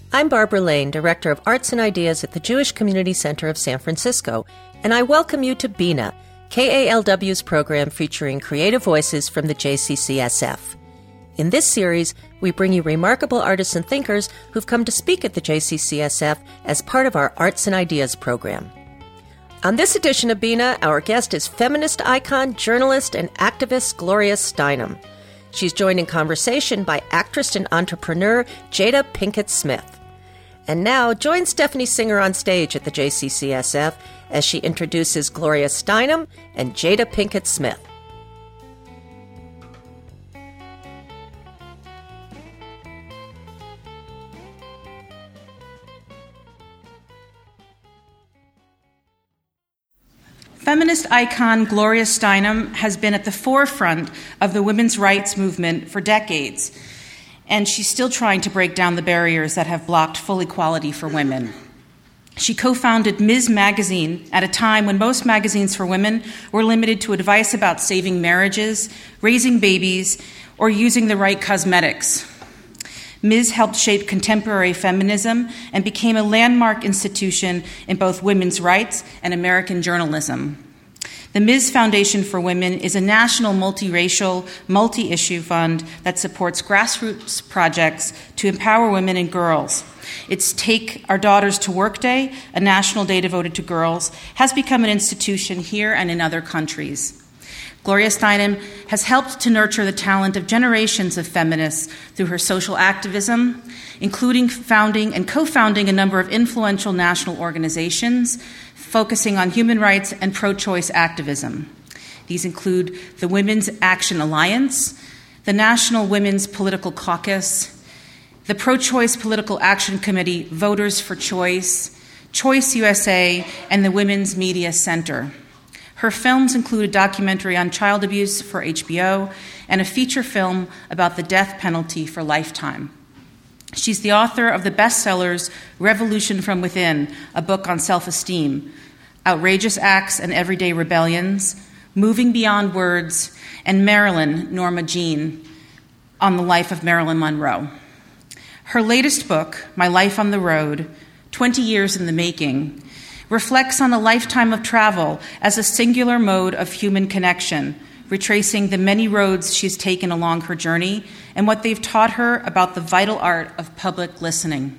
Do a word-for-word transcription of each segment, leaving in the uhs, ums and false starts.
I'm Barbara Lane, Director of Arts and Ideas at the Jewish Community Center of San Francisco, and I welcome you to Bina, K A L W's program featuring creative voices from the J C C S F. In this series, we bring you remarkable artists and thinkers who've come to speak at the J C C S F as part of our Arts and Ideas program. On this edition of Bina, our guest is feminist icon, journalist, and activist Gloria Steinem. She's joined in conversation by actress and entrepreneur Jada Pinkett Smith. And now, join Stephanie Singer on stage at the J C C S F as she introduces Gloria Steinem and Jada Pinkett Smith. Feminist icon Gloria Steinem has been at the forefront of the women's rights movement for decades, and she's still trying to break down the barriers that have blocked full equality for women. She co-founded Miz Magazine at a time when most magazines for women were limited to advice about saving marriages, raising babies, or using the right cosmetics. Miz helped shape contemporary feminism and became a landmark institution in both women's rights and American journalism. The Miz Foundation for Women is a national multiracial, multi-issue fund that supports grassroots projects to empower women and girls. Its Take Our Daughters to Work Day, a national day devoted to girls, has become an institution here and in other countries. Gloria Steinem has helped to nurture the talent of generations of feminists through her social activism, including founding and co-founding a number of influential national organizations focusing on human rights and pro-choice activism. These include the Women's Action Alliance, the National Women's Political Caucus, the Pro-Choice Political Action Committee Voters for Choice, Choice U S A, and the Women's Media Center. Her films include a documentary on child abuse for H B O and a feature film about the death penalty for Lifetime. She's the author of the bestsellers Revolution from Within, a book on self-esteem, Outrageous Acts and Everyday Rebellions, Moving Beyond Words, and Marilyn, Norma Jean, on the life of Marilyn Monroe. Her latest book, My Life on the Road, twenty years in the Making, reflects on a lifetime of travel as a singular mode of human connection, retracing the many roads she's taken along her journey and what they've taught her about the vital art of public listening.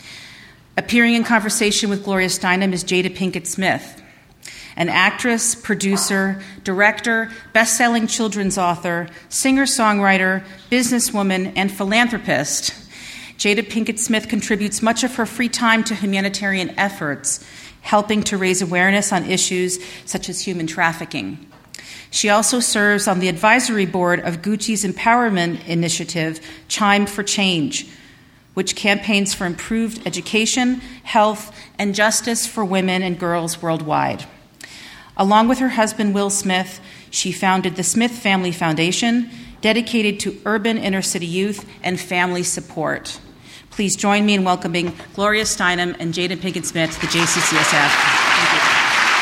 Appearing in conversation with Gloria Steinem is Jada Pinkett Smith, an actress, producer, director, best-selling children's author, singer-songwriter, businesswoman, and philanthropist. Jada Pinkett Smith contributes much of her free time to humanitarian efforts, helping to raise awareness on issues such as human trafficking. She also serves on the advisory board of Gucci's empowerment initiative, Chime for Change, which campaigns for improved education, health, and justice for women and girls worldwide. Along with her husband, Will Smith, she founded the Smith Family Foundation, dedicated to urban inner-city youth and family support. Please join me in welcoming Gloria Steinem and Jada Pinkett Smith to the J C C S F. Thank you.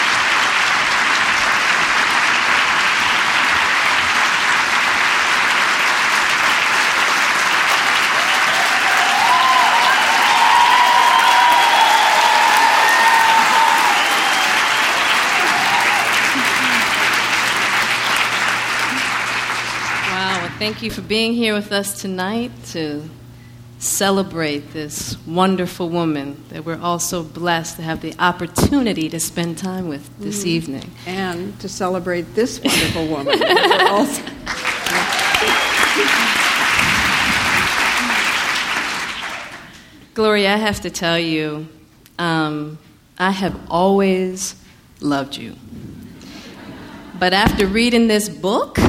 Wow, well, thank you for being here with us tonight to celebrate this wonderful woman that we're also blessed to have the opportunity to spend time with this mm. evening. And to celebrate this wonderful woman. also. Gloria, I have to tell you, um, I have always loved you. But after reading this book,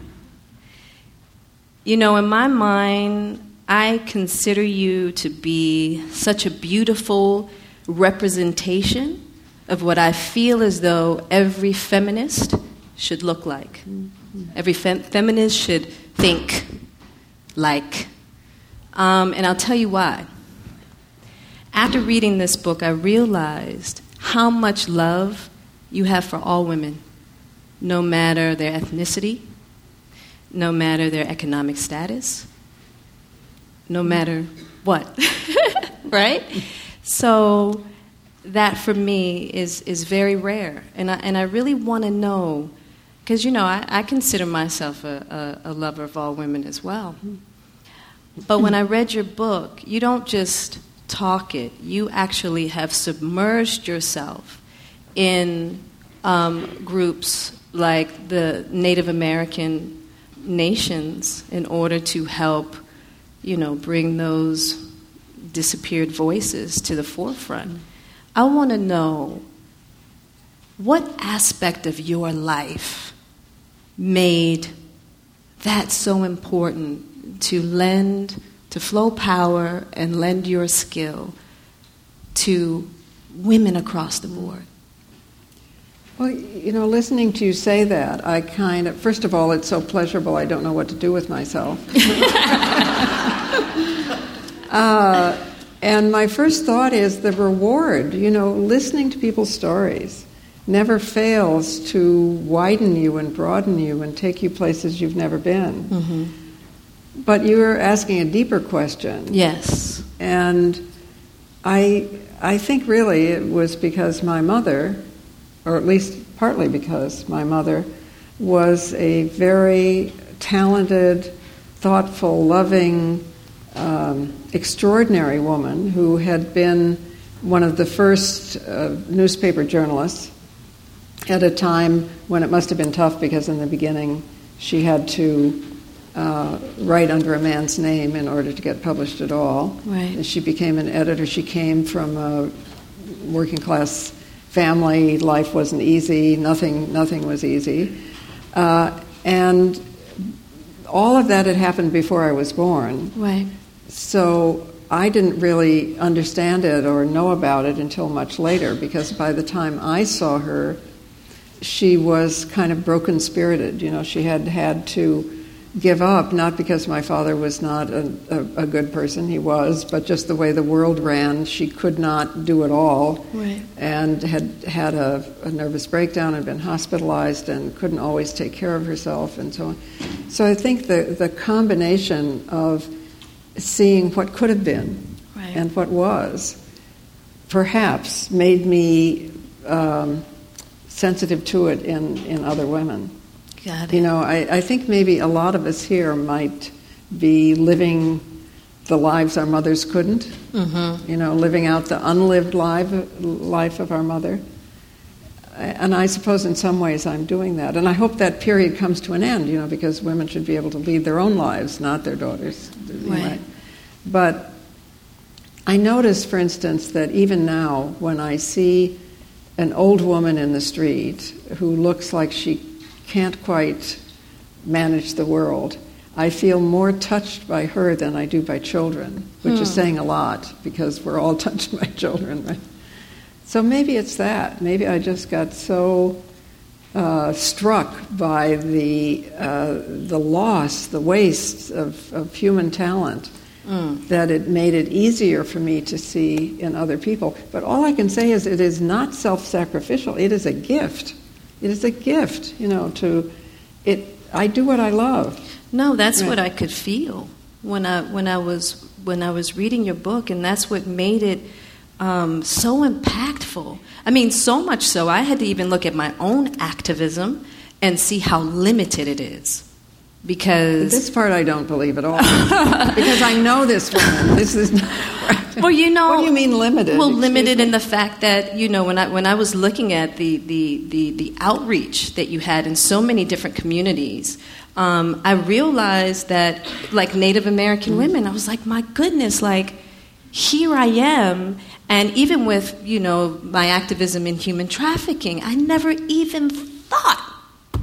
you know, in my mind, I consider you to be such a beautiful representation of what I feel as though every feminist should look like. Mm-hmm. Every fem- feminist should think like. Um, and I'll tell you why. After reading this book, I realized how much love you have for all women, no matter their ethnicity, no matter their economic status, no matter what, right? So that for me is, is very rare. And I, and I really want to know, because, you know, I, I consider myself a, a, a lover of all women as well. But when I read your book, you don't just talk it. You actually have submerged yourself in um, groups like the Native American nations in order to help, you know, bring those disappeared voices to the forefront. I want to know, what aspect of your life made that so important to lend, to flow power and lend your skill to women across the board? Well, you know, listening to you say that, I kind of, first of all, it's so pleasurable, I don't know what to do with myself. uh, and my first thought is the reward. You know, listening to people's stories never fails to widen you and broaden you and take you places you've never been. Mm-hmm. But you were asking a deeper question. Yes. And I, I think really it was because my mother, or at least partly because my mother, was a very talented, thoughtful, loving, um, extraordinary woman who had been one of the first uh, newspaper journalists at a time when it must have been tough, because in the beginning she had to uh, write under a man's name in order to get published at all. Right. And she became an editor. She came from a working class family. Life wasn't easy. Nothing, nothing was easy. Uh, and all of that had happened before I was born. Right. So I didn't really understand it or know about it until much later, because by the time I saw her, she was kind of broken-spirited. You know, she had had to give up, not because my father was not a, a, a good person, he was, but just the way the world ran, she could not do it all. Right. And had had a, a nervous breakdown and been hospitalized and couldn't always take care of herself and so on. So I think the, the combination of seeing what could have been right. and what was perhaps made me um, sensitive to it in, in other women. Got it. You know, I, I think maybe a lot of us here might be living the lives our mothers couldn't, mm-hmm. you know, living out the unlived life, life of our mother. And I suppose in some ways I'm doing that. And I hope that period comes to an end, you know, because women should be able to lead their own lives, not their daughters. Right. But I notice, for instance, that even now when I see an old woman in the street who looks like she can't quite manage the world, I feel more touched by her than I do by children, which hmm. is saying a lot, because we're all touched by children, right? So maybe it's that. Maybe I just got so uh, struck by the uh, the loss, the waste of, of human talent, mm. that it made it easier for me to see in other people. But all I can say is it is not self-sacrificial. It is a gift. It is a gift, you know, to it. I do what I love. No, that's right. what I could feel when I when I was when I was reading your book, and that's what made it um, so impactful. I mean, so much so I had to even look at my own activism and see how limited it is. Because this part I don't believe at all, because I know this woman. This is not right. Well, you know, what do you mean limited? Well, Excuse limited me? in the fact that, you know, when I when I was looking at the the the, the outreach that you had in so many different communities, um, I realized that, like Native American women, I was like, my goodness, like here I am, and even with, you know, my activism in human trafficking, I never even thought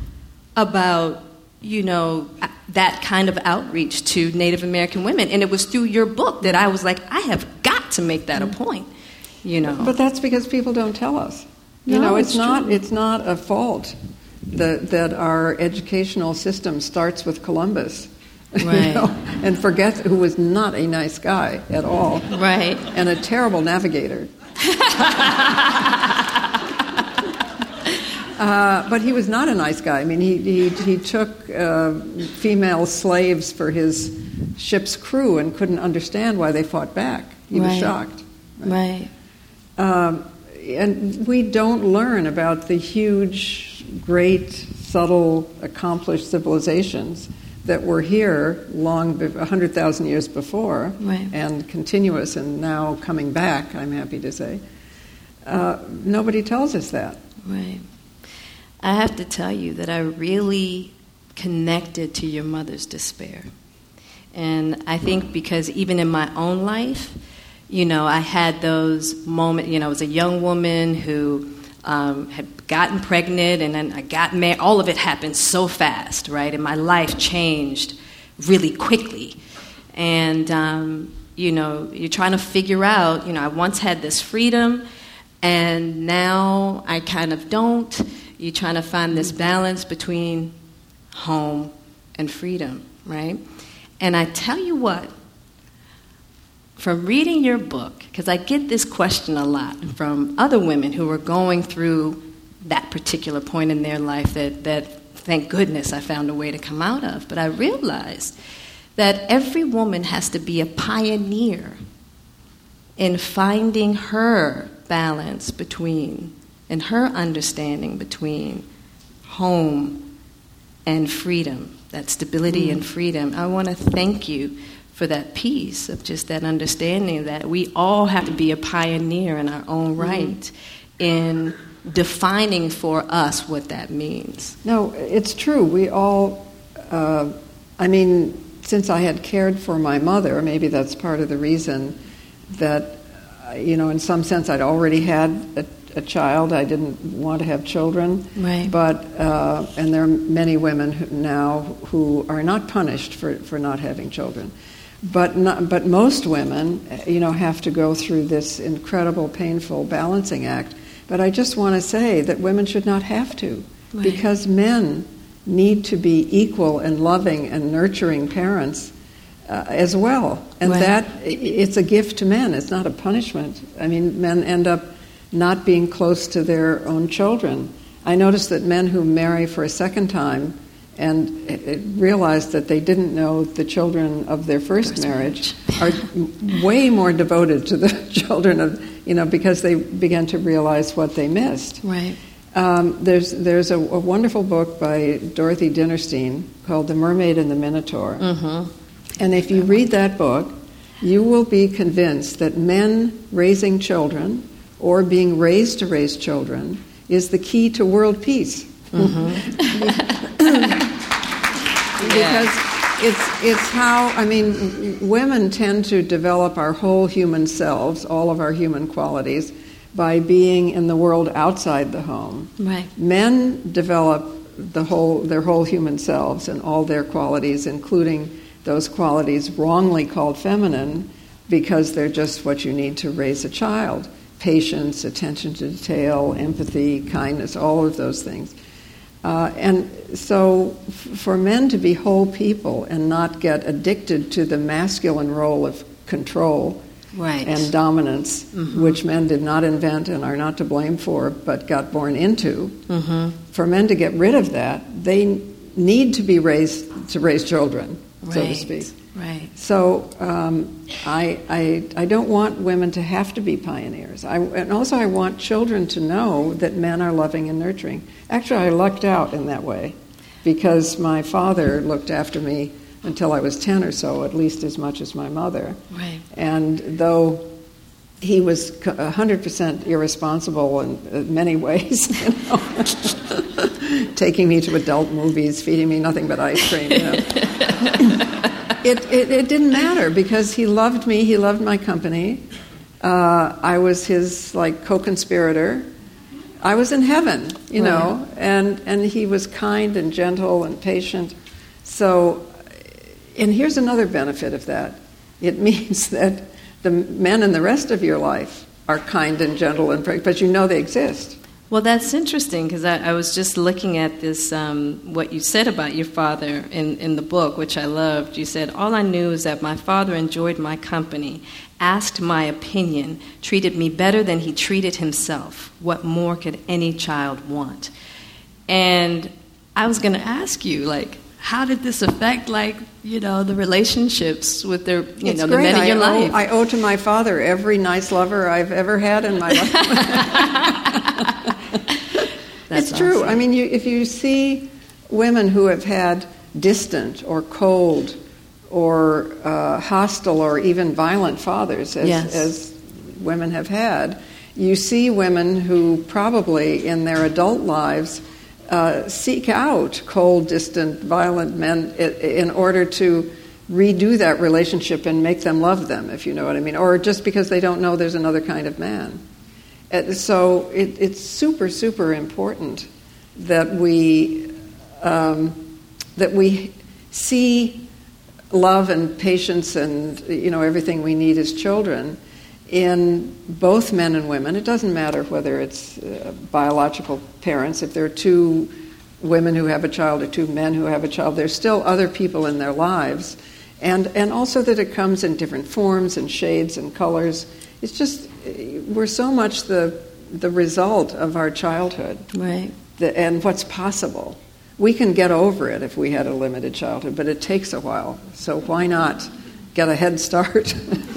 about, you know, that kind of outreach to Native American women. And it was through your book that I was like, I have got to make that a point, you know. But that's because people don't tell us. You no, know, it's, it's not true. it's not a fault that that our educational system starts with Columbus. Right. You know, and forgets, who was not a nice guy at all. Right. And a terrible navigator. Uh, but he was not a nice guy. I mean, he he, he took uh, female slaves for his ship's crew and couldn't understand why they fought back. He right. was shocked. Right. right. Um, and we don't learn about the huge, great, subtle, accomplished civilizations that were here long, one hundred thousand years before, right. and continuous and now coming back, I'm happy to say. Uh, nobody tells us that. Right. I have to tell you that I really connected to your mother's despair. And I think because even in my own life, you know, I had those moments, you know, I was a young woman who um, had gotten pregnant, and then I got married. All of it happened so fast, right? And my life changed really quickly. And, um, you know, you're trying to figure out, you know, I once had this freedom, and now I kind of don't. You're trying to find this balance between home and freedom, right? And I tell you what, from reading your book, because I get this question a lot from other women who are going through that particular point in their life that, that thank goodness I found a way to come out of. But I realized that every woman has to be a pioneer in finding her balance between, and her understanding between home and freedom, that stability mm. and freedom. I want to thank you for that piece of just that understanding that we all have to be a pioneer in our own right mm. in defining for us what that means. No, it's true. We all, uh, I mean, since I had cared for my mother, maybe that's part of the reason that, uh, you know, in some sense I'd already had a a child. I didn't want to have children. Right. But, uh, and there are many women who now who are not punished for, for not having children. But not, but most women, you know, have to go through this incredible, painful balancing act. But I just want to say that women should not have to. Right. Because men need to be equal and loving and nurturing parents uh, as well. And right. that, it's a gift to men. It's not a punishment. I mean, men end up not being close to their own children. I noticed that men who marry for a second time and realize that they didn't know the children of their first, first marriage, marriage. are way more devoted to the children of, you know, because they began to realize what they missed. Right. Um, there's there's a, a wonderful book by Dorothy Dinnerstein called The Mermaid and the Minotaur. Mm-hmm. And if you read that book, you will be convinced that men raising children or being raised to raise children is the key to world peace. Mm-hmm. Because it's it's how, I mean, women tend to develop our whole human selves, all of our human qualities, by being in the world outside the home. Right. Men develop the whole their whole human selves and all their qualities, including those qualities wrongly called feminine, because they're just what you need to raise a child. Patience, attention to detail, empathy, kindness, all of those things. Uh, and so f- for men to be whole people and not get addicted to the masculine role of control right. and dominance, mm-hmm. which men did not invent and are not to blame for, but got born into, mm-hmm. for men to get rid of that, they need to be raised to raise children, right. so to speak. Right. So um, I, I I don't want women to have to be pioneers. I, and also I want children to know that men are loving and nurturing. Actually, I lucked out in that way because my father looked after me until I was ten or so, at least as much as my mother. Right. And though he was one hundred percent irresponsible in many ways, you know, taking me to adult movies, feeding me nothing but ice cream, you know. It, it it didn't matter because he loved me. He loved my company. Uh, I was his like co-conspirator. I was in heaven, you right. know, and and he was kind and gentle and patient. So, and here's another benefit of that: it means that the men in the rest of your life are kind and gentle and patient, but you know they exist. Well, that's interesting because I, I was just looking at this, um, what you said about your father in, in the book, which I loved. You said, all I knew is that my father enjoyed my company, asked my opinion, treated me better than he treated himself. What more could any child want? And I was going to ask you, like, how did this affect, like, you know, the relationships with their, you it's know, the great. men in your I life? Owe, I owe to my father every nice lover I've ever had in my life. That's it's true. awesome. I mean, you, if you see women who have had distant or cold or uh, hostile or even violent fathers, as, Yes. as women have had, you see women who probably in their adult lives uh, seek out cold, distant, violent men in order to redo that relationship and make them love them, if you know what I mean, or just because they don't know there's another kind of man. Uh, so it, it's super, super important that we um, that we see love and patience and, you know, everything we need as children in both men and women. It doesn't matter whether it's uh, biological parents. If there are two women who have a child or two men who have a child, there's still other people in their lives. And and also that it comes in different forms and shades and colors. It's just, we're so much the the result of our childhood. Right. The, and what's possible. We can get over it if we had a limited childhood, but it takes a while. So why not get a head start?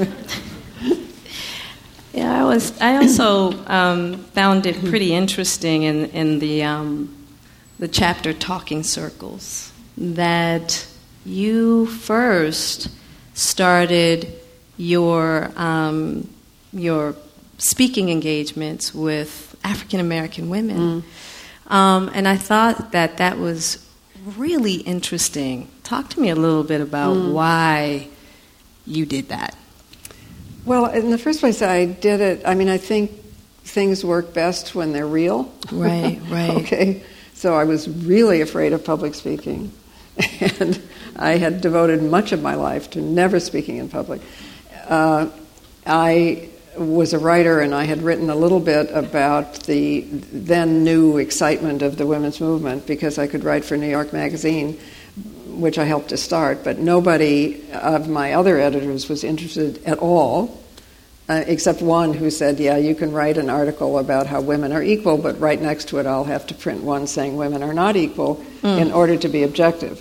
Yeah, I was. I also um, found it pretty interesting in in the um, the chapter Talking Circles that you first started your um, your speaking engagements with African American women, mm. um, and I thought that that was really interesting. Talk to me a little bit about mm. why you did that. Well, in the first place, I did it, I mean, I think things work best when they're real. Right, right. Okay, so I was really afraid of public speaking, and I had devoted much of my life to never speaking in public. Uh, I was a writer, and I had written a little bit about the then new excitement of the women's movement because I could write for New York Magazine, which I helped to start, but nobody of my other editors was interested at all, uh, except one who said, yeah, you can write an article about how women are equal, but right next to it I'll have to print one saying women are not equal mm. in order to be objective.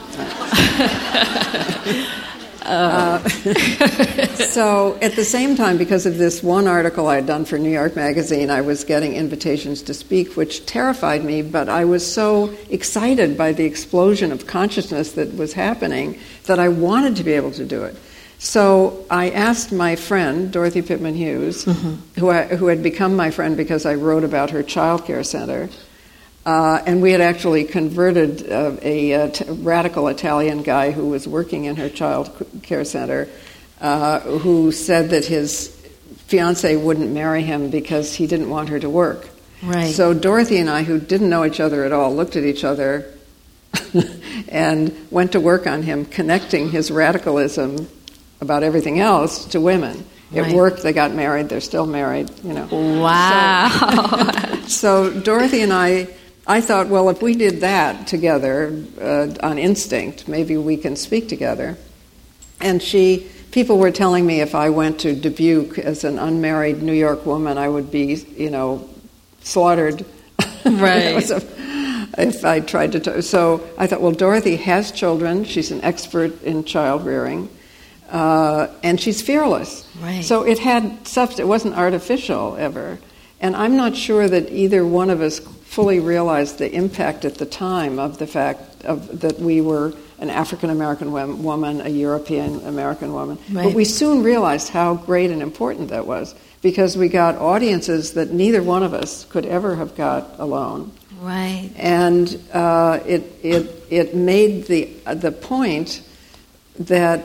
Uh, so at the same time, because of this one article I had done for New York Magazine, I was getting invitations to speak, which terrified me, but I was so excited by the explosion of consciousness that was happening that I wanted to be able to do it. So I asked my friend, Dorothy Pittman Hughes, mm-hmm. who, I, who had become my friend because I wrote about her child care center, Uh, and we had actually converted uh, a, a t- radical Italian guy who was working in her child care center, uh, who said that his fiancée wouldn't marry him because he didn't want her to work. Right. So Dorothy and I, who didn't know each other at all, looked at each other and went to work on him, connecting his radicalism about everything else to women. It right. worked. They got married. They're still married. You know. Wow. So, so Dorothy and I. I thought, well, if we did that together uh, on instinct, maybe we can speak together. And she, people were telling me if I went to Dubuque as an unmarried New York woman, I would be, you know, slaughtered. Right. so, if I tried to. T- so I thought, well, Dorothy has children. She's an expert in child rearing, uh, and she's fearless. Right. So it had substance. It wasn't artificial ever. And I'm not sure that either one of us fully realized the impact at the time of the fact of that we were an African-American woman, a European-American woman. Right. But we soon realized how great and important that was because we got audiences that neither one of us could ever have got alone. Right. And uh, it it it made the the point that,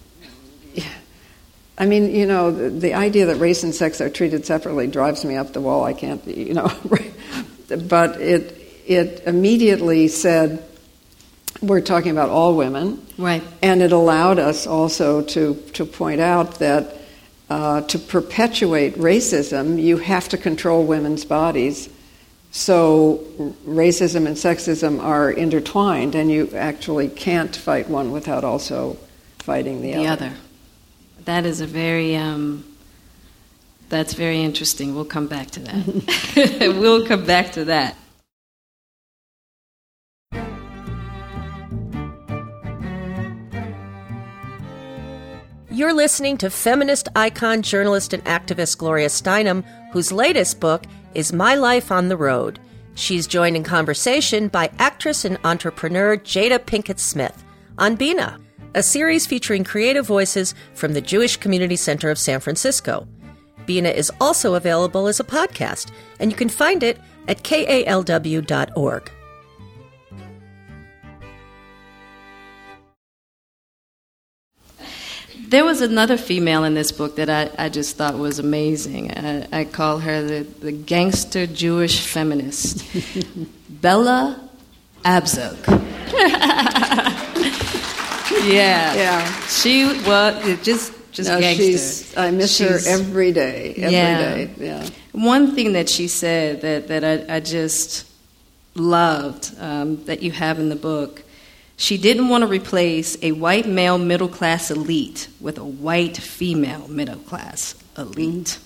I mean, you know, the, the idea that race and sex are treated separately drives me up the wall. I can't, you know, but it it immediately said, we're talking about all women. Right. And it allowed us also to, to point out that uh, to perpetuate racism, you have to control women's bodies. So racism and sexism are intertwined, and you actually can't fight one without also fighting the, the other. other. That is a very, um, that's very interesting. We'll come back to that. We'll come back to that. You're listening to feminist icon, journalist, and activist Gloria Steinem, whose latest book is My Life on the Road. She's joined in conversation by actress and entrepreneur Jada Pinkett Smith on Bina, a series featuring creative voices from the Jewish Community Center of San Francisco. Bina is also available as a podcast, and you can find it at K A L W dot org. There was another female in this book that I, I just thought was amazing. I, I call her the, the gangster Jewish feminist, Bella Abzug. yeah, yeah. She was just just no, gangster. She's, I miss she's, her every day. Every yeah. day. Yeah. One thing that she said that that I, I just loved um, that you have in the book. She didn't want to replace a white male middle-class elite with a white female middle-class elite.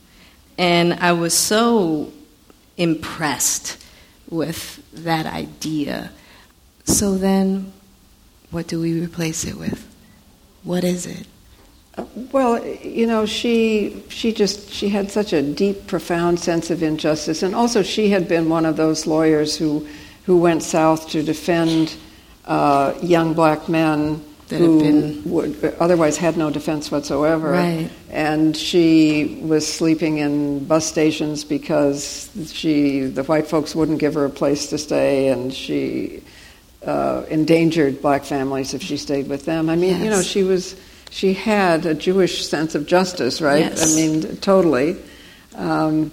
And I was so impressed with that idea. So then, what do we replace it with? What is it? Uh, well, you know, she she just she had such a deep, profound sense of injustice, and also she had been one of those lawyers who who went south to defend Uh, young black men that who been... would, otherwise had no defense whatsoever. Right. And she was sleeping in bus stations because she, the white folks wouldn't give her a place to stay, and she uh, endangered black families if she stayed with them. I mean, yes. you know, she was, she had a Jewish sense of justice, right? Yes. I mean, totally. Um,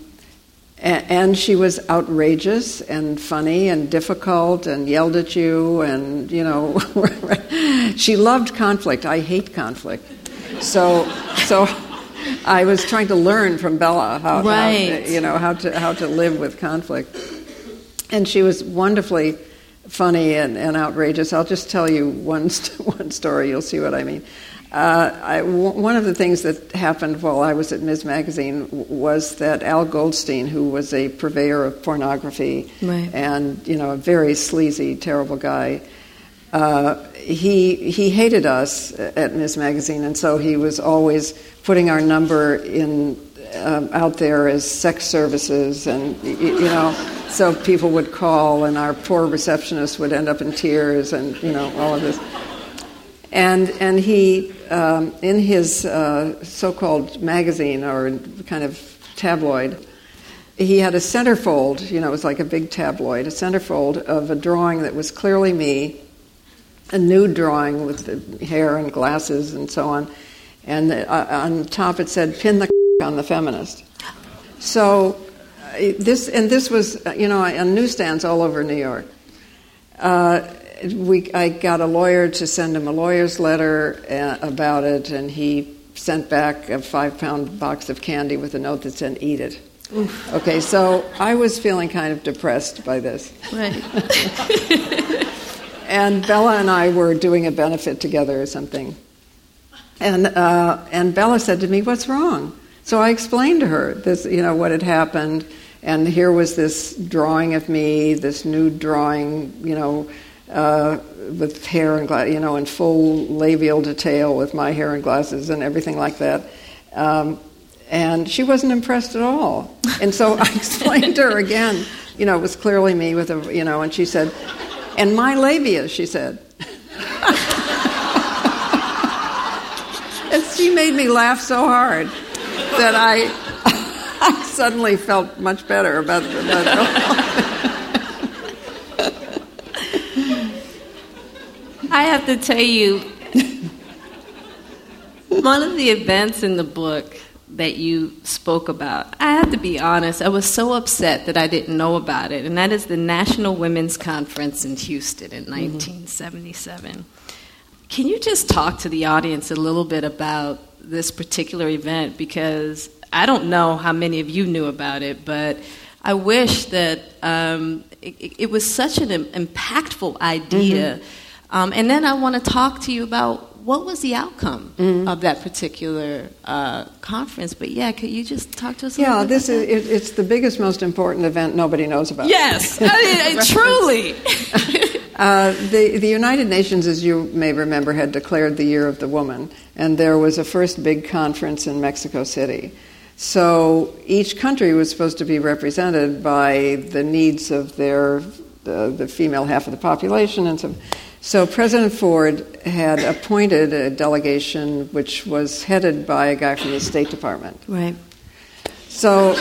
And she was outrageous and funny and difficult and yelled at you and, you know, she loved conflict. I hate conflict. So so I was trying to learn from Bella how, right. how you know, how to how to live with conflict. And she was wonderfully funny and, and outrageous. I'll just tell you one one story. You'll see what I mean. Uh, I, w- one of the things that happened while I was at Ms. Magazine w- was that Al Goldstein, who was a purveyor of pornography right. and, you know, a very sleazy, terrible guy, uh, he he hated us at Ms. Magazine, and so he was always putting our number in um, out there as sex services, and you, you know, so people would call, and our poor receptionist would end up in tears, and you know, all of this. And and he, um, in his uh, so-called magazine or kind of tabloid, he had a centerfold, you know, it was like a big tabloid, a centerfold of a drawing that was clearly me, a nude drawing with the hair and glasses and so on. And uh, on top it said, "Pin the on the feminist." So uh, this, and this was, you know, on newsstands all over New York. Uh, We, I got a lawyer to send him a lawyer's letter uh, about it, and he sent back a five-pound box of candy with a note that said, "Eat it." Oof. Okay, so I was feeling kind of depressed by this. Right. And Bella and I were doing a benefit together or something. And uh, and Bella said to me, "What's wrong?" So I explained to her this, you know, what had happened, and here was this drawing of me, this nude drawing, you know, Uh, with hair and gla- you know, in full labial detail with my hair and glasses and everything like that, um, and she wasn't impressed at all. And so I explained to her again, you know, it was clearly me with a, you know, and she said, "And my labia," she said. And she made me laugh so hard that I, I suddenly felt much better about it. I have to tell you, one of the events in the book that you spoke about, I have to be honest, I was so upset that I didn't know about it, and that is the National Women's Conference in Houston in nineteen seventy-seven. Mm-hmm. Can you just talk to the audience a little bit about this particular event? Because I don't know how many of you knew about it, but I wish that um, it, it was such an impactful idea. Mm-hmm. Um, and then I want to talk to you about what was the outcome mm-hmm. of that particular uh, conference. But yeah, could you just talk to us a yeah, little bit this about is, it, it's the biggest, most important event nobody knows about. Yes, I mean, truly. Uh, the, the United Nations, as you may remember, had declared the Year of the Woman, and there was a first big conference in Mexico City. So each country was supposed to be represented by the needs of their the, the female half of the population, and so. So President Ford had appointed a delegation which was headed by a guy from the State Department. Right. So.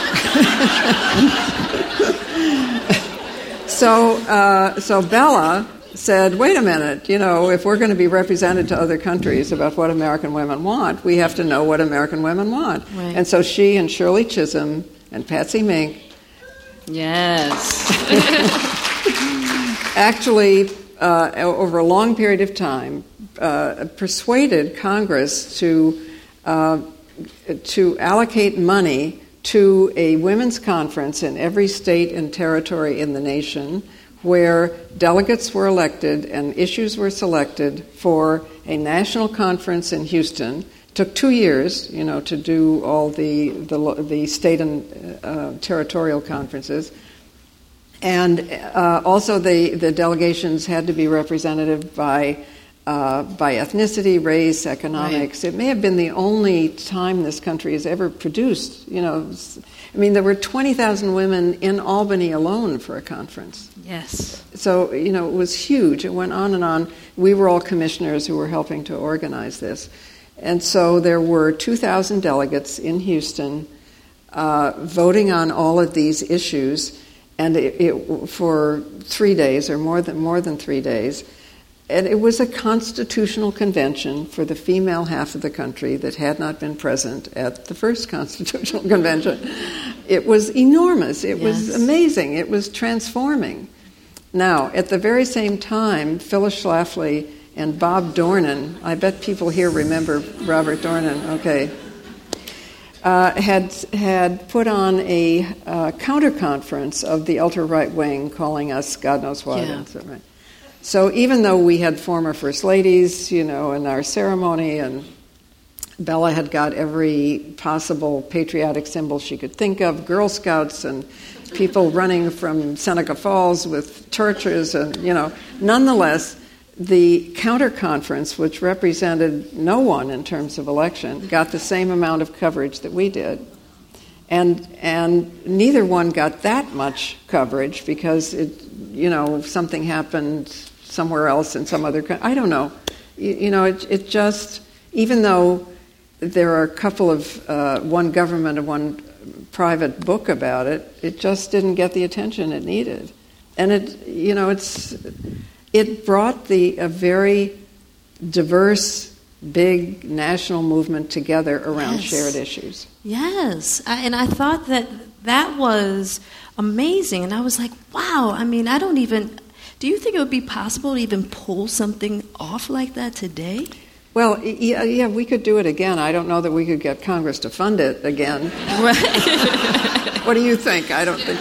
So, uh, so Bella said, wait a minute, you know, if we're going to be represented to other countries about what American women want, we have to know what American women want. Right. And so she and Shirley Chisholm and Patsy Mink Yes. actually, uh, over a long period of time, uh, persuaded Congress to uh, to allocate money to a women's conference in every state and territory in the nation where delegates were elected and issues were selected for a national conference in Houston. It took two years, you know, to do all the the, the state and uh, territorial conferences. And uh, also the, the delegations had to be representative by Uh, by ethnicity, race, economics. Right. It may have been the only time this country has ever produced, you know, I mean, there were twenty thousand women in Albany alone for a conference. Yes. So, you know, it was huge. It went on and on. We were all commissioners who were helping to organize this. And so there were two thousand delegates in Houston uh, voting on all of these issues, and it, it, for three days or more than more than three days. And it was a constitutional convention for the female half of the country that had not been present at the first constitutional convention. It was enormous. It yes. was amazing. It was transforming. Now, at the very same time, Phyllis Schlafly and Bob Dornan, I bet people here remember Robert Dornan, okay, uh, had had put on a uh, counter-conference of the ultra-right wing, calling us God knows what. Yeah. And so, right. So even though we had former First Ladies, you know, in our ceremony, and Bella had got every possible patriotic symbol she could think of, Girl Scouts and people running from Seneca Falls with torches, and, you know, nonetheless, the counter-conference, which represented no one in terms of election, got the same amount of coverage that we did. And and neither one got that much coverage because, it, you know, something happened somewhere else in some other country. I don't know. You, you know, it, it just, even though there are a couple of, uh, one government and one private book about it, it just didn't get the attention it needed. And it, you know, it's, it brought the, a very diverse, big national movement together around yes. shared issues. Yes. I, and I thought that that was amazing. And I was like, wow, I mean, I don't even... Do you think it would be possible to even pull something off like that today? Well, yeah, yeah, we could do it again. I don't know that we could get Congress to fund it again. Right. What do you think? I don't think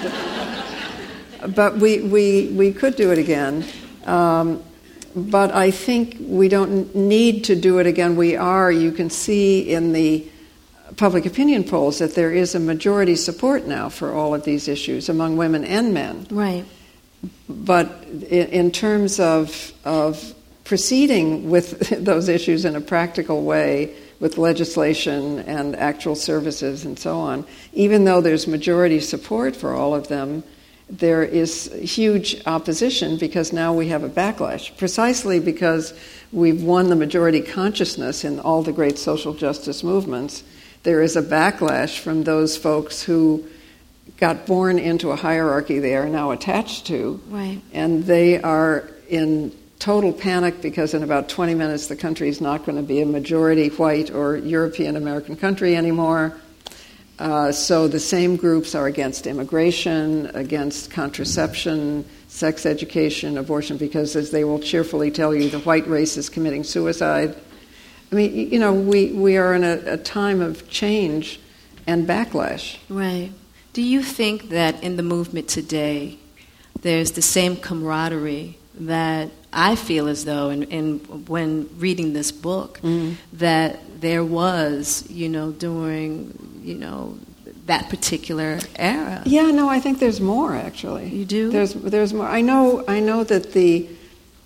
that. But we, we, we could do it again. Um, but I think we don't need to do it again. We are, you can see in the public opinion polls that there is a majority support now for all of these issues among women and men. Right. But in, in terms of of proceeding with those issues in a practical way, with legislation and actual services and so on, even though there's majority support for all of them, there is huge opposition because now we have a backlash, precisely because we've won the majority consciousness in all the great social justice movements. There is a backlash from those folks who got born into a hierarchy they are now attached to. Right. And they are in total panic because in about twenty minutes the country is not going to be a majority white or European American country anymore. Uh, so the same groups are against immigration, against contraception, sex education, abortion, because as they will cheerfully tell you, the white race is committing suicide. I mean, you know, we, we are in a, a time of change and backlash. Right. Do you think that in the movement today, there's the same camaraderie that I feel as though, in, in when reading this book, mm-hmm. that there was, you know, during, you know, that particular era? Yeah, no, I think there's more, actually. You do? There's there's more. I know I know that the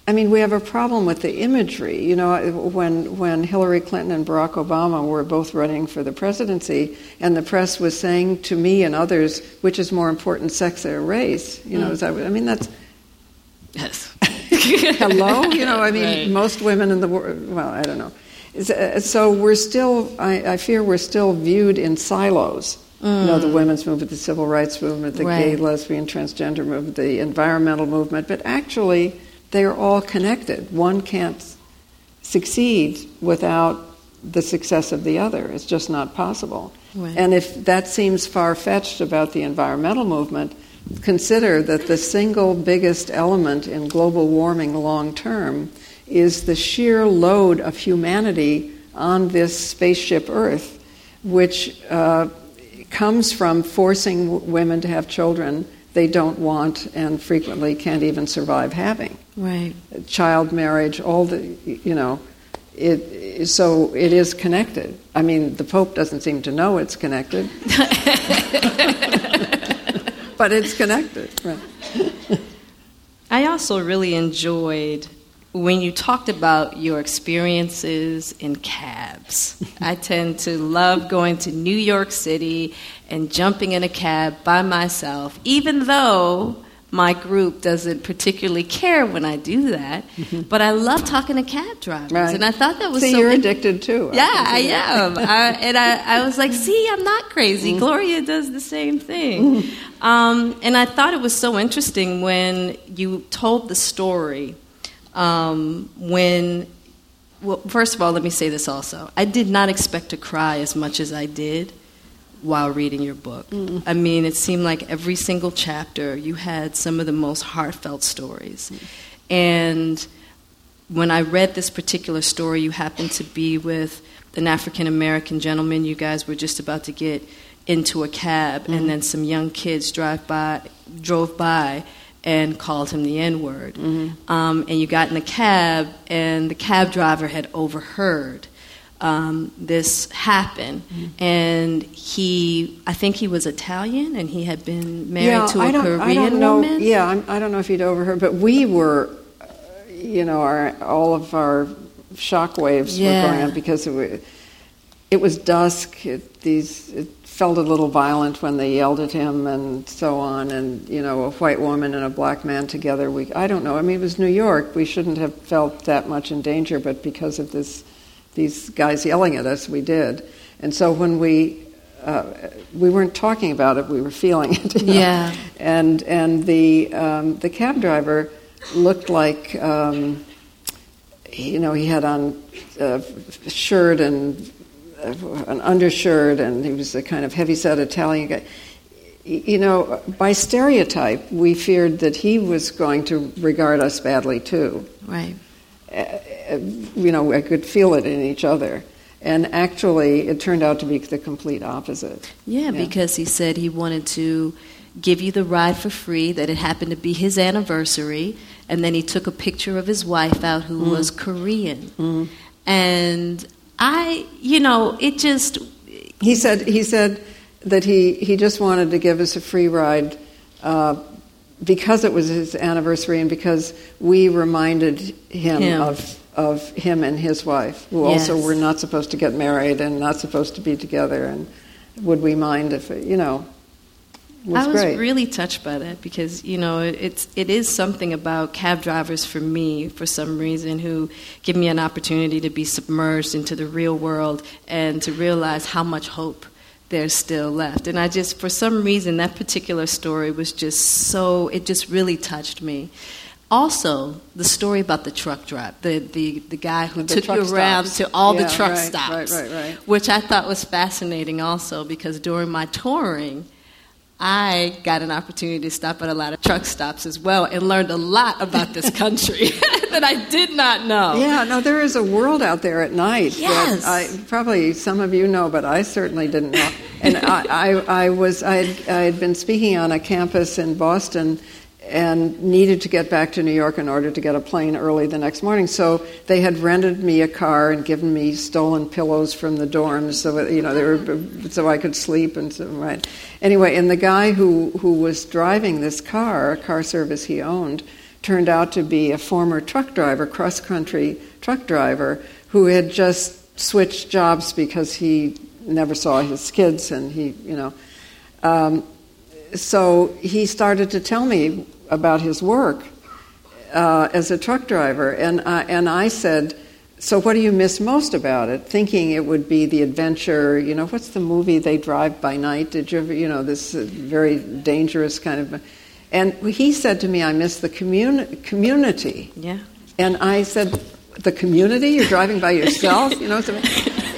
I mean, we have a problem with the imagery. You know, when when Hillary Clinton and Barack Obama were both running for the presidency, and the press was saying to me and others, which is more important, sex or race? You know, mm. is that, I mean, that's... Yes. Hello? You know, I mean, right. Most women in the world... Well, I don't know. So we're still... I, I fear we're still viewed in silos. Mm. You know, the women's movement, the civil rights movement, the right. gay, lesbian, transgender movement, the environmental movement, but actually... they are all connected. One can't succeed without the success of the other. It's just not possible. Right. And if that seems far-fetched about the environmental movement, consider that the single biggest element in global warming long-term is the sheer load of humanity on this spaceship Earth, which uh, comes from forcing w- women to have children they don't want and frequently can't even survive having. Right. Child marriage, all the, you know, it, so it is connected. I mean, the Pope doesn't seem to know it's connected. But it's connected. Right. I also really enjoyed when you talked about your experiences in cabs. I tend to love going to New York City and jumping in a cab by myself, even though my group doesn't particularly care when I do that. Mm-hmm. But I love talking to cab drivers, right. and I thought that was see, so... you're addicted too. Yeah, I, I am. I, and I, I was like, see, I'm not crazy. Mm-hmm. Gloria does the same thing. Mm-hmm. Um, and I thought it was so interesting when you told the story um, when... Well, first of all, let me say this also. I did not expect to cry as much as I did while reading your book. Mm. I mean, it seemed like every single chapter you had some of the most heartfelt stories. Mm. And when I read this particular story, you happened to be with an African-American gentleman. You guys were just about to get into a cab, mm. and then some young kids drive by, drove by and called him the N-word. Mm-hmm. Um, and you got in the cab, and the cab driver had overheard Um, this happened, mm-hmm. and he, I think he was Italian, and he had been married yeah, to a I don't, Korean I don't know, woman. Yeah, I'm, I don't know if he'd overheard, but we were, uh, you know, our, all of our shock waves yeah. were going on because it was, it was dusk. It, these it felt a little violent when they yelled at him and so on, and you know, a white woman and a black man together. We, I don't know. I mean, it was New York. We shouldn't have felt that much in danger, but because of this. These guys yelling at us, we did. And so when we uh, we weren't talking about it, we were feeling it. You know? Yeah. And and the um, the cab driver looked like um, you know he had on a shirt and uh, an undershirt, and he was a kind of heavy-set Italian guy. You know, by stereotype, we feared that he was going to regard us badly too. Right. Uh, you know, I could feel it in each other. And actually, it turned out to be the complete opposite. Yeah, yeah, because he said he wanted to give you the ride for free, that it happened to be his anniversary, and then he took a picture of his wife out who mm. was Korean. Mm. And I, you know, it just... He said he said that he, he just wanted to give us a free ride uh, because it was his anniversary and because we reminded him, him. of of him and his wife, who yes. also were not supposed to get married and not supposed to be together, and would we mind if, it, you know, it was I was great. really touched by that because, you know, it's it is something about cab drivers for me, for some reason, who give me an opportunity to be submerged into the real world and to realize how much hope there's still left. And I just, for some reason, that particular story was just so, it just really touched me. Also, the story about the truck drive, the, the, the guy who the took you around stops. to all yeah, the truck right, stops, right, right, right. which I thought was fascinating also because during my touring, I got an opportunity to stop at a lot of truck stops as well and learned a lot about this country that I did not know. Yeah, no, there is a world out there at night. Yes. That I, probably some of you know, but I certainly didn't know. And I, I, I was, I had, I had been speaking on a campus in Boston and needed to get back to New York in order to get a plane early the next morning. So they had rented me a car and given me stolen pillows from the dorms, so you know they were so I could sleep and so right. Anyway, and the guy who who was driving this car, a car service he owned, turned out to be a former truck driver, cross-country truck driver, who had just switched jobs because he never saw his kids, and he, you know. Um, so he started to tell me about his work uh, as a truck driver, and I, and I said, so what do you miss most about it? Thinking it would be the adventure, you know, what's the movie They Drive by Night? Did you ever, you know, this uh, very dangerous kind of... And he said to me, I miss the communi- community. Yeah. And I said, the community? You're driving by yourself? You know, so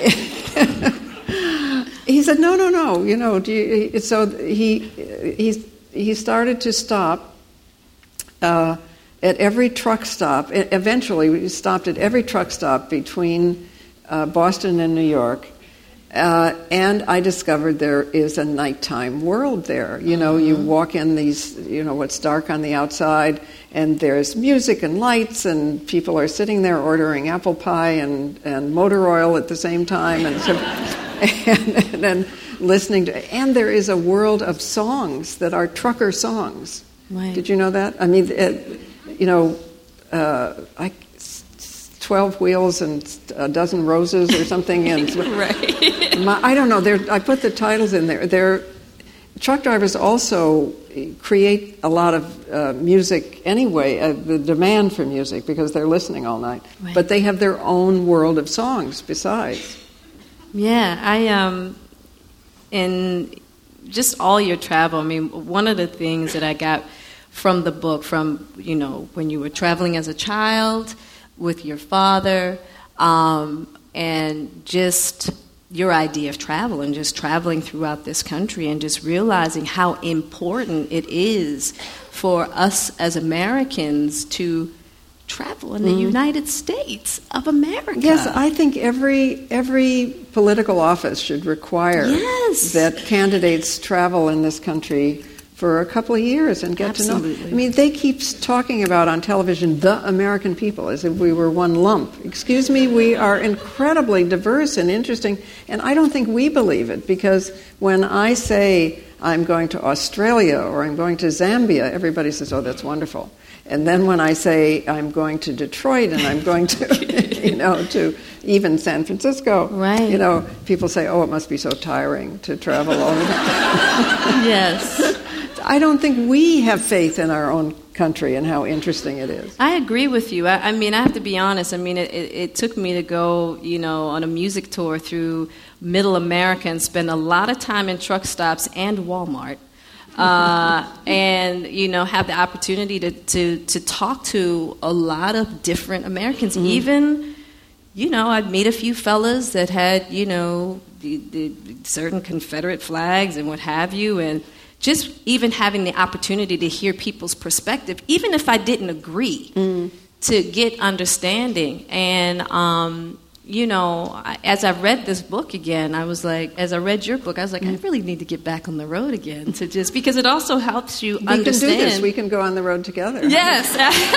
he said, no, no, no. You know, do you, so he, he, he started to stop uh, at every truck stop. Eventually, we stopped at every truck stop between uh, Boston and New York. Uh, and I discovered there is a nighttime world there. You know, you walk in these, you know, what's dark on the outside, and there's music and lights, and people are sitting there ordering apple pie and, and motor oil at the same time, and, so, and, and, and listening to. And there is a world of songs that are trucker songs. Right. Did you know that? I mean, it, you know, uh, I. twelve wheels and a dozen roses or something. And right. my, I don't know. I put the titles in there. They're, truck drivers also create a lot of uh, music anyway, uh, the demand for music, because they're listening all night. Right. But they have their own world of songs besides. Yeah, I um, in just all your travel, I mean, one of the things that I got from the book, from, you know, when you were traveling as a child with your father, um, and just your idea of travel and just traveling throughout this country and just realizing how important it is for us as Americans to travel in the mm. United States of America. Yes, I think every every political office should require yes. that candidates travel in this country for a couple of years and get Absolutely. to know. I mean, they keep talking about on television the American people as if we were one lump. Excuse me, we are incredibly diverse and interesting, and I don't think we believe it, because when I say I'm going to Australia or I'm going to Zambia, everybody says, oh, that's wonderful. And then when I say I'm going to Detroit and I'm going to, you know, to even San Francisco, right. you know, people say, oh, it must be so tiring to travel all the time. Yes. I don't think we have faith in our own country and how interesting it is. I agree with you. I, I mean, I have to be honest. I mean, it, it, it took me to go, you know, on a music tour through Middle America and spend a lot of time in truck stops and Walmart. Uh, and, you know, have the opportunity to, to, to talk to a lot of different Americans. Mm-hmm. Even, you know, I'd meet a few fellas that had, you know, the, the certain Confederate flags and what have you, and just even having the opportunity to hear people's perspective, even if I didn't agree, mm. to get understanding. And, um, you know, as I read this book again, I was like, as I read your book, I was like, mm. I really need to get back on the road again, to just, because it also helps you we understand. We can do this. We can go on the road together. Yes.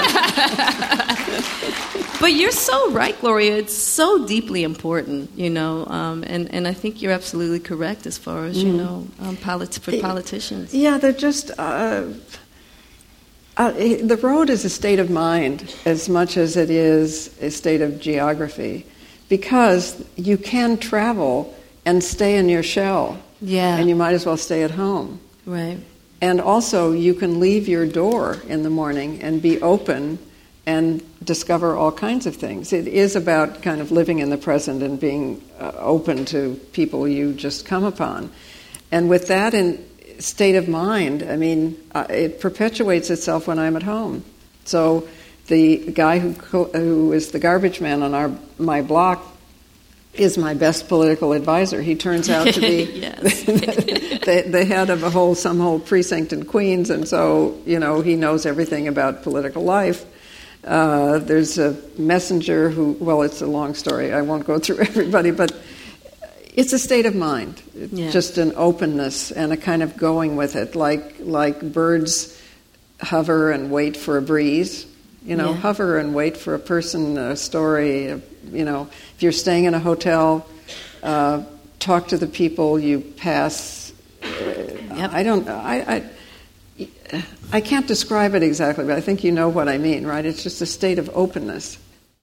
But you're so right, Gloria. It's so deeply important, you know, um, and, and I think you're absolutely correct as far as, you mm. know, um, polit- for politicians. Yeah, they're just... Uh, uh, the road is a state of mind as much as it is a state of geography, because you can travel and stay in your shell. Yeah. And you might as well stay at home. Right. And also, you can leave your door in the morning and be open and discover all kinds of things. It is about kind of living in the present and being uh, open to people you just come upon. And with that in state of mind, I mean, uh, it perpetuates itself when I'm at home. So the guy who who is the garbage man on our my block is my best political advisor. He turns out to be the, the head of a whole some whole precinct in Queens, and so, you know, he knows everything about political life. Uh, there's a messenger who, well, it's a long story. I won't go through everybody, but it's a state of mind, yeah. Just an openness and a kind of going with it, like like birds hover and wait for a breeze. You know, yeah. Hover and wait for a person, a story. You know, if you're staying in a hotel, uh, talk to the people you pass. Uh, yep. I don't. I, I I can't describe it exactly, but I think you know what I mean, right? It's just a state of openness.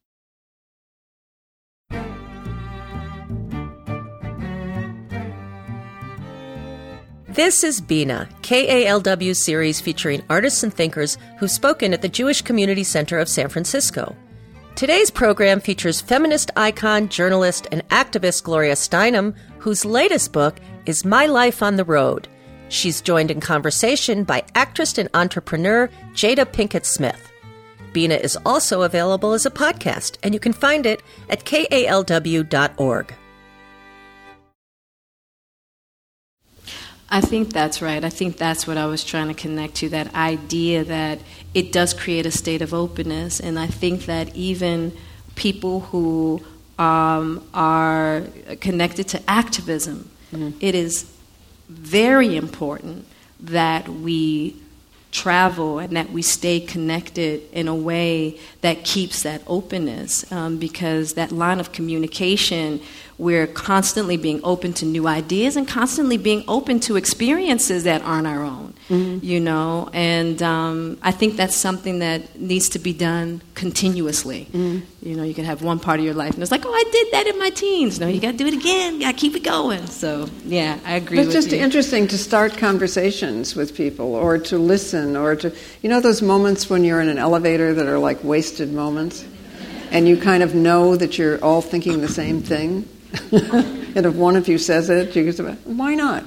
This is Bina, K A L W series featuring artists and thinkers who've spoken at the Jewish Community Center of San Francisco. Today's program features feminist icon, journalist, and activist Gloria Steinem, whose latest book is My Life on the Road. She's joined in conversation by actress and entrepreneur Jada Pinkett Smith. Bina is also available as a podcast, and you can find it at K A L W dot org. I think that's right. I think that's what I was trying to connect to, that idea that it does create a state of openness. And I think that even people who um, are connected to activism, mm-hmm. it is very important that we travel and that we stay connected in a way that keeps that openness, um, because that line of communication, we're constantly being open to new ideas and constantly being open to experiences that aren't our own, mm-hmm. you know, and um, I think that's something that needs to be done continuously. Mm-hmm. You know, you can have one part of your life and it's like, oh, I did that in my teens. No, you got to do it again. You got to keep it going. So, yeah, I agree but with you. It's just you. interesting to start conversations with people or to listen or to, you know, those moments when you're in an elevator that are like wasted moments and you kind of know that you're all thinking the same thing? And if one of you says it, you can say, why not?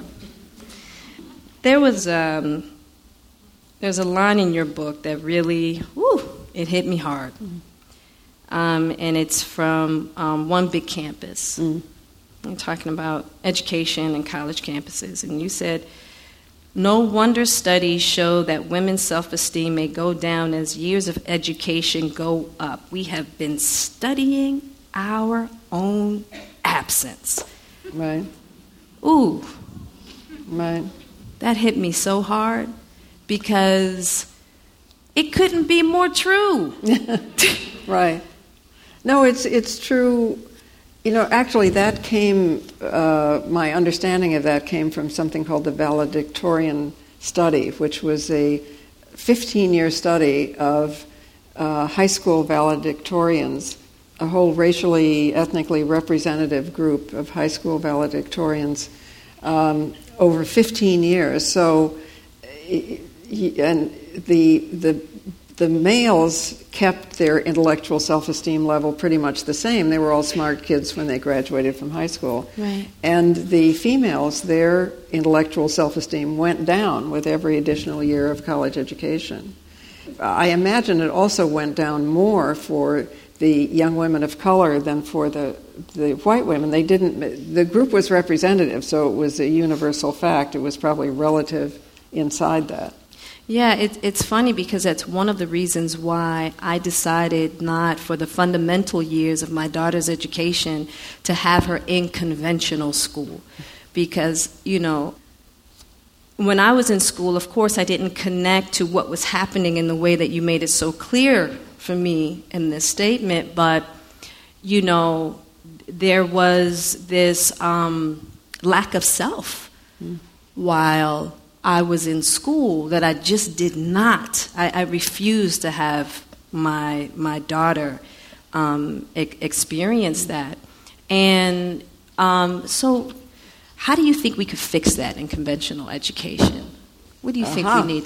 There was um, there's a line in your book that really, whew, it hit me hard. Mm. Um, and it's from um, One Big Campus. Mm. I'm talking about education and college campuses. And you said, no wonder studies show that women's self-esteem may go down as years of education go up. We have been studying our own absence. Right. Ooh. Right. That hit me so hard because it couldn't be more true. Right. No, it's it's true. You know, actually that came, uh, my understanding of that came from something called the valedictorian study, which was a fifteen-year study of uh, high school valedictorians, a whole racially, ethnically representative group of high school valedictorians um, over fifteen years. So, and the the the males kept their intellectual self-esteem level pretty much the same. They were all smart kids when they graduated from high school. Right. And the females, their intellectual self-esteem went down with every additional year of college education. I imagine it also went down more for the young women of color than for the the white women. They didn't. The group was representative, so it was a universal fact. It was probably relative inside that. Yeah, it, it's funny because that's one of the reasons why I decided not for the fundamental years of my daughter's education to have her in conventional school. Because, you know, when I was in school, of course, I didn't connect to what was happening in the way that you made it so clear for me in this statement. But, you know, there was this um, lack of self mm. while I was in school that I just did not. I, I refused to have my my daughter um, e- experience that. And um, so how do you think we could fix that in conventional education? What do you uh-huh. think we need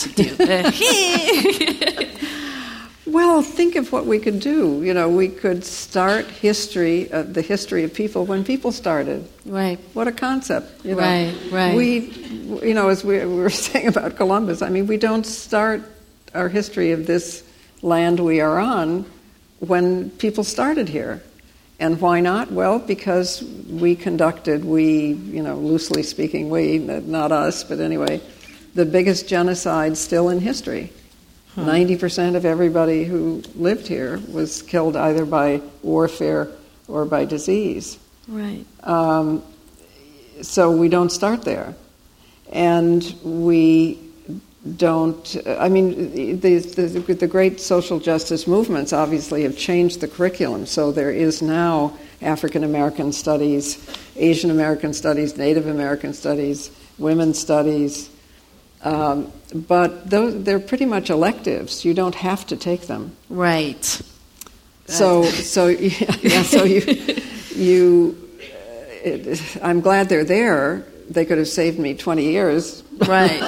to do? Well, think of what we could do. You know, we could start history, uh, the history of people when people started. Right. What a concept. You know? Right, right. We, you know, as we, we were saying about Columbus, I mean, we don't start our history of this land we are on when people started here. And why not? Well, because we conducted, we, you know, loosely speaking, we, not us, but anyway, the biggest genocide still in history. ninety percent of everybody who lived here was killed either by warfare or by disease. Right. Um, so we don't start there. And we don't, I mean, the, the, the great social justice movements obviously have changed the curriculum. So there is now African American studies, Asian American studies, Native American studies, women's studies, Um, but those, they're pretty much electives. You don't have to take them. Right. So, so yeah, yeah, so you, you. It, I'm glad they're there. They could have saved me twenty years. Right.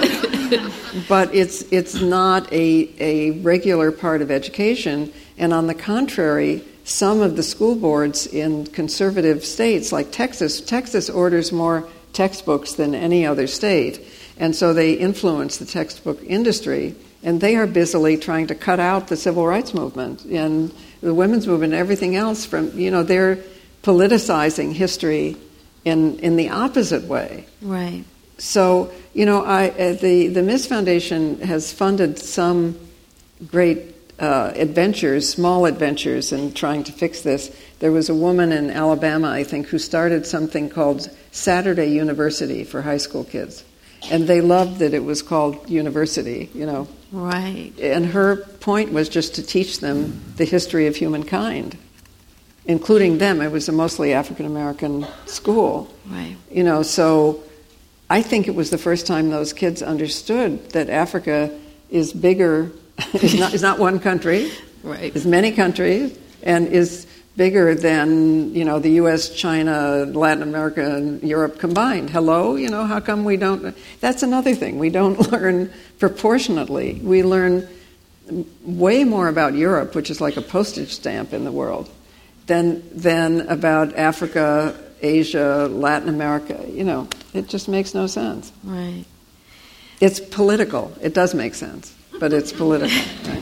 But it's it's not a a regular part of education. And on the contrary, some of the school boards in conservative states, like Texas, Texas orders more textbooks than any other state. And so they influence the textbook industry, and they are busily trying to cut out the civil rights movement and the women's movement and everything else from, you know, they're politicizing history in in the opposite way. Right. So, you know, I uh, the, the Miss Foundation has funded some great uh, adventures, small adventures in trying to fix this. There was a woman in Alabama, I think, who started something called Saturday University for high school kids. And they loved that it was called university, you know. Right. And her point was just to teach them the history of humankind, including them. It was a mostly African-American school. Right. You know, so I think it was the first time those kids understood that Africa is bigger, is not, is not one country, right. is many countries, and is bigger than, you know, the U S, China, Latin America, and Europe combined. Hello? You know, how come we don't... That's another thing. We don't learn proportionately. We learn way more about Europe, which is like a postage stamp in the world, than than about Africa, Asia, Latin America. You know, it just makes no sense. Right. It's political. It does make sense, but it's political. Right?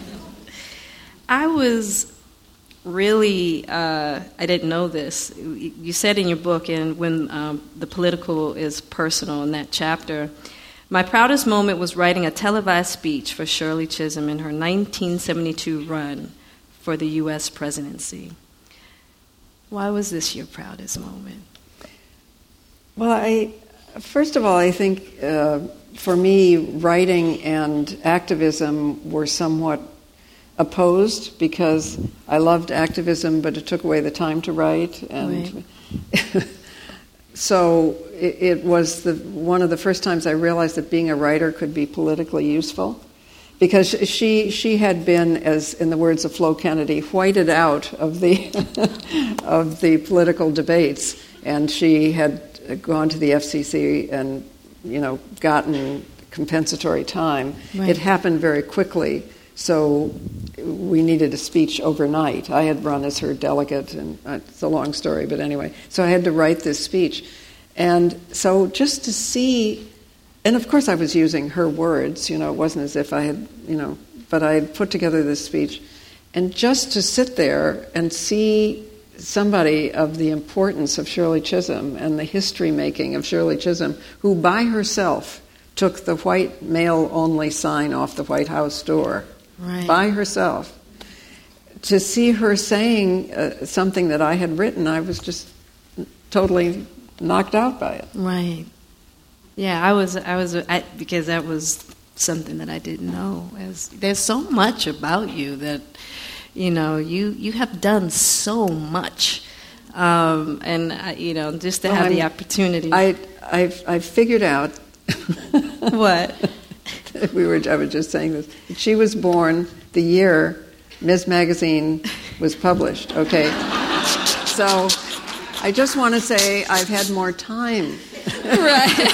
I was... Really, uh, I didn't know this. You said in your book, and when um, the political is personal in that chapter, my proudest moment was writing a televised speech for Shirley Chisholm in her nineteen seventy-two run for the U S presidency. Why was this your proudest moment? Well, I first of all, I think uh, for me, writing and activism were somewhat opposed because I loved activism, but it took away the time to write, and right. so it, it was the one of the first times I realized that being a writer could be politically useful, because she she had been, as in the words of Flo Kennedy, whited out of the of the political debates, and she had gone to the F C C and, you know, gotten compensatory time. Right. It happened very quickly. So we needed a speech overnight. I had run as her delegate, and it's a long story, but anyway. So I had to write this speech. And so just to see, and of course I was using her words, you know, it wasn't as if I had, you know, but I had put together this speech. And just to sit there and see somebody of the importance of Shirley Chisholm and the history-making of Shirley Chisholm, who by herself took the white male-only sign off the White House door. Right. By herself. To see her saying uh, something that I had written, I was just totally knocked out by it. Right. Yeah, I was. I was I, because that was something that I didn't know. As there's so much about you that, you know, you you have done so much, um, and I, you know, just to well, have I'm, the opportunity. I I've I've figured out what. We were. I was just saying this. She was born the year Miz Magazine was published. Okay, so I just want to say I've had more time. Right.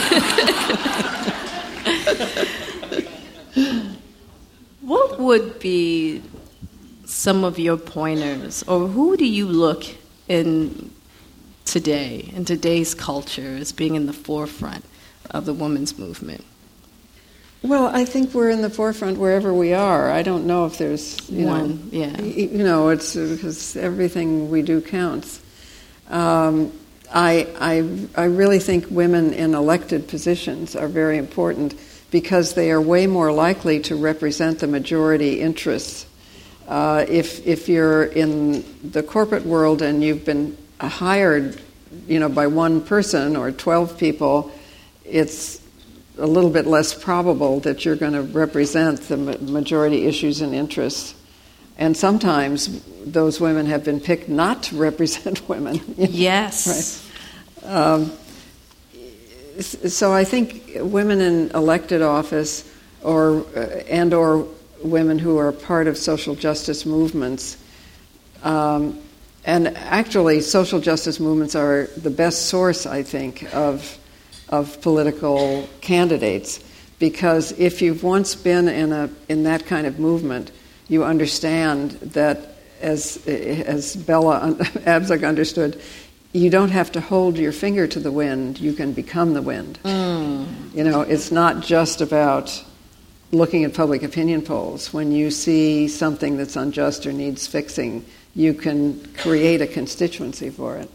What would be some of your pointers, or who do you look in today, in today's culture, as being in the forefront of the women's movement? Well, I think we're in the forefront wherever we are. I don't know if there's, you One, know, yeah. you know, it's because everything we do counts. Um, I, I, I really think women in elected positions are very important because they are way more likely to represent the majority interests. Uh, if if you're in the corporate world and you've been hired, you know, by one person or twelve people, it's a little bit less probable that you're going to represent the majority issues and interests. And sometimes those women have been picked not to represent women. Yes. Right. Um, so I think women in elected office, or uh, and or women who are part of social justice movements, um, and actually social justice movements are the best source, I think, of of political candidates, because if you've once been in a in that kind of movement, you understand that, as as Bella Abzug understood, you don't have to hold your finger to the wind, you can become the wind. Mm. You know, it's not just about looking at public opinion polls. When you see something that's unjust or needs fixing, you can create a constituency for it.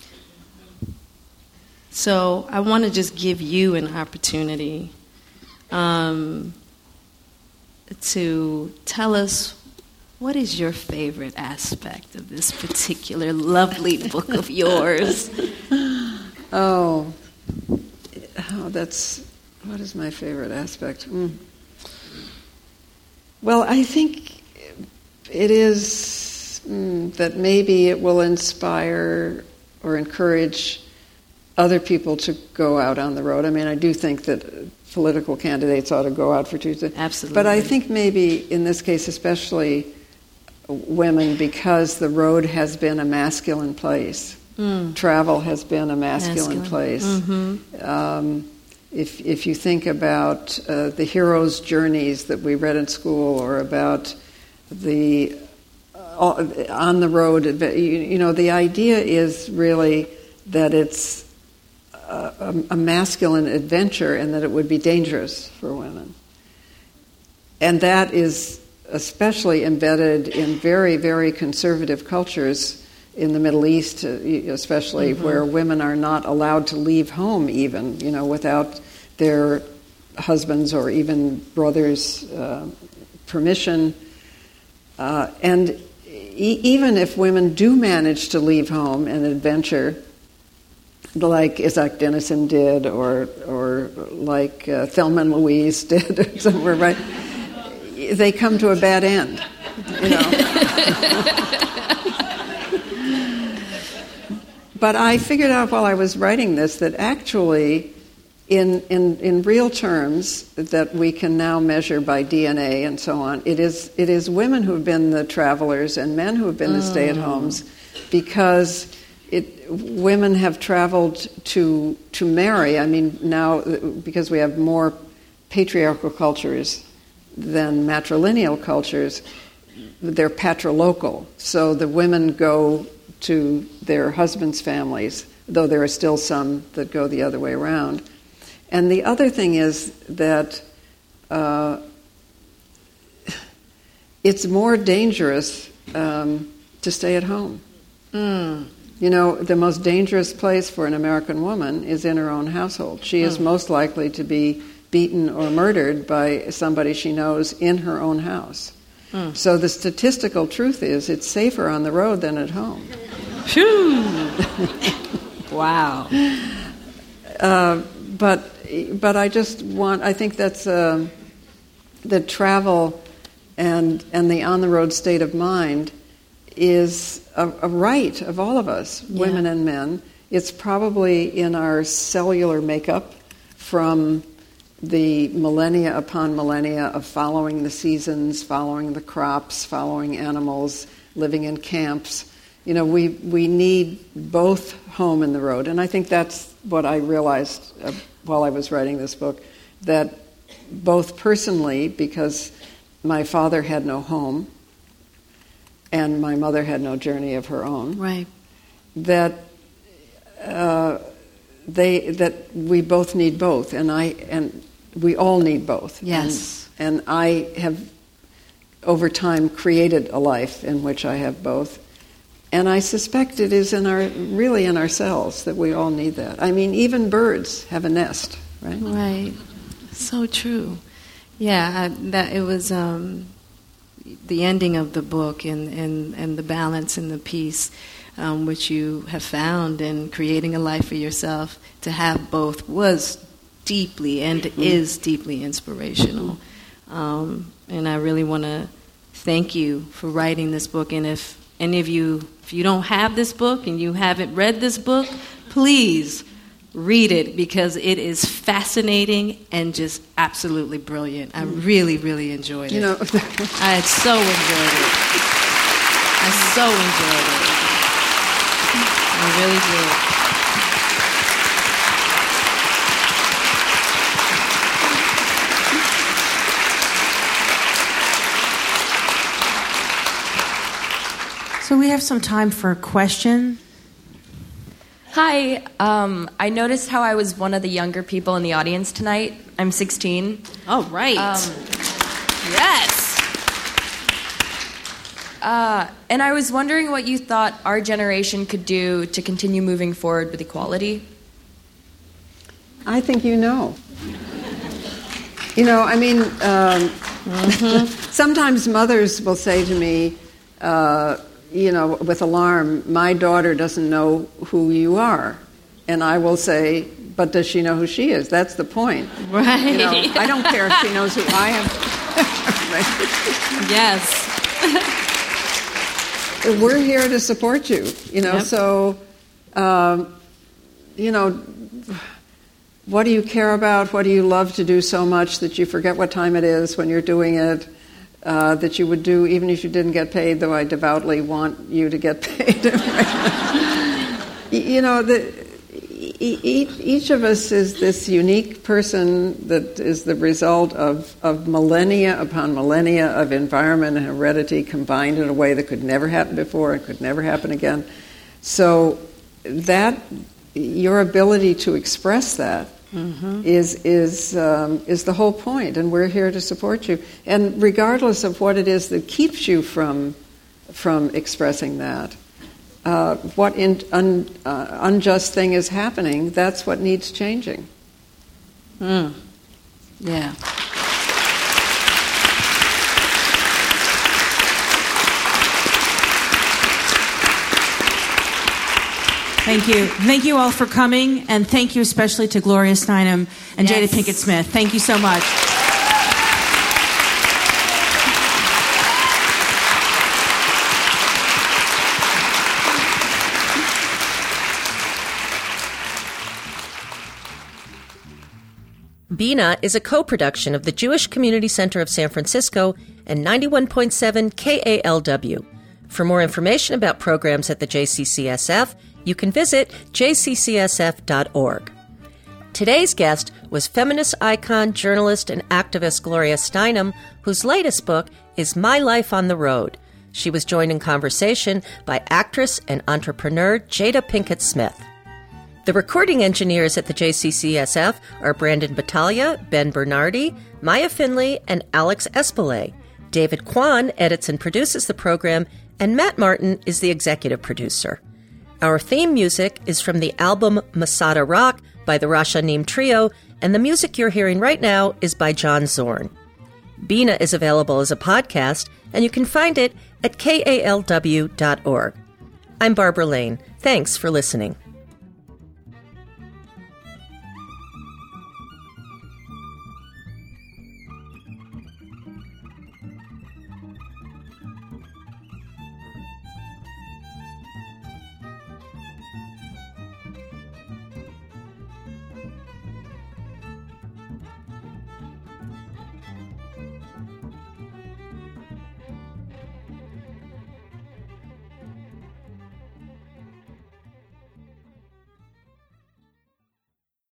So I want to just give you an opportunity um, to tell us, what is your favorite aspect of this particular lovely book of yours? Oh, oh that's, what is my favorite aspect? Mm. Well, I think it is mm, that maybe it will inspire or encourage other people to go out on the road. I mean, I do think that political candidates ought to go out for Tuesday. Absolutely. But I think maybe in this case especially women, because the road has been a masculine place. Mm. Travel has been a masculine, masculine. place. Mm-hmm. Um, if if you think about uh, the heroes' journeys that we read in school, or about the uh, on the road, you, you know, the idea is really that it's a, a masculine adventure, and that it would be dangerous for women. And that is especially embedded in very, very conservative cultures in the Middle East, especially, mm-hmm. where women are not allowed to leave home even, you know, without their husbands' or even brothers' uh, permission. Uh, and e- even if women do manage to leave home and adventure, like Isaac Dinesen did, or or like uh, Thelma and Louise did, or somewhere, right? They come to a bad end, you know. But I figured out while I was writing this that actually, in, in in real terms that we can now measure by D N A and so on, it is it is women who have been the travelers and men who have been mm. the stay-at-homes, because it women have traveled to to marry. I mean, now because we have more patriarchal cultures than matrilineal cultures, they're patrilocal. So the women go to their husbands' families, though there are still some that go the other way around. And the other thing is that uh, it's more dangerous um, to stay at home. Mm. You know, the most dangerous place for an American woman is in her own household. She is mm. most likely to be beaten or murdered by somebody she knows in her own house. Mm. So the statistical truth is it's safer on the road than at home. Phew! Wow. Uh, but but I just want, I think that's uh, the travel and and the on-the-road state of mind is a, a right of all of us, yeah. women and men. It's probably in our cellular makeup from the millennia upon millennia of following the seasons, following the crops, following animals, living in camps. You know, we we need both home and the road. And I think that's what I realized uh, while I was writing this book, that both personally, because my father had no home and my mother had no journey of her own, right, that uh, they that we both need both, and I and we all need both. Yes. And, and I have, over time, created a life in which I have both. And I suspect it is in our really in ourselves that we all need that. I mean, even birds have a nest, right? Right. So true. Yeah, I, that it was um, the ending of the book and, and, and the balance and the peace um, which you have found in creating a life for yourself. To have both was deeply and mm-hmm. is deeply inspirational. Um, and I really want to thank you for writing this book. And if any of you, if you don't have this book and you haven't read this book, please read it because it is fascinating and just absolutely brilliant. I really, really enjoyed it. You know, I so enjoyed it. I so enjoyed it. I really did. So we have some time for a question. Hi, um, I noticed how I was one of the younger people in the audience tonight. I'm sixteen. Oh, right. Um, yes. Uh, and I was wondering what you thought our generation could do to continue moving forward with equality. I think you know. You know, I mean, um, mm-hmm. sometimes mothers will say to me, uh, you know, with alarm, my daughter doesn't know who you are. And I will say, but does she know who she is? That's the point. Right. You know, I don't care if she knows who I am. Yes. We're here to support you, you know, yep. so, um, you know, what do you care about? What do you love to do so much that you forget what time it is when you're doing it? Uh, that you would do even if you didn't get paid, though I devoutly want you to get paid. You know, the, each, each of us is this unique person that is the result of, of millennia upon millennia of environment and heredity combined in a way that could never happen before and could never happen again. So that, your ability to express that Mm-hmm. is is um, is the whole point, and we're here to support you. And regardless of what it is that keeps you from from expressing that, uh, what in, un, uh, unjust thing is happening, that's what needs changing. Mm. Yeah. Thank you. Thank you all for coming, and thank you especially to Gloria Steinem and yes. Jada Pinkett Smith. Thank you so much. Bina is a co-production of the Jewish Community Center of San Francisco and ninety-one point seven K A L W. For more information about programs at the J C C S F, you can visit j c c s f dot org. Today's guest was feminist icon, journalist, and activist Gloria Steinem, whose latest book is My Life on the Road. She was joined in conversation by actress and entrepreneur Jada Pinkett Smith. The recording engineers at the J C C S F are Brandon Battaglia, Ben Bernardi, Maya Finley, and Alex Espelay. David Kwan edits and produces the program, and Matt Martin is the executive producer. Our theme music is from the album Masada Rock by the Rashanim Trio, and the music you're hearing right now is by John Zorn. Bina is available as a podcast, and you can find it at K A L W dot org. I'm Barbara Lane. Thanks for listening.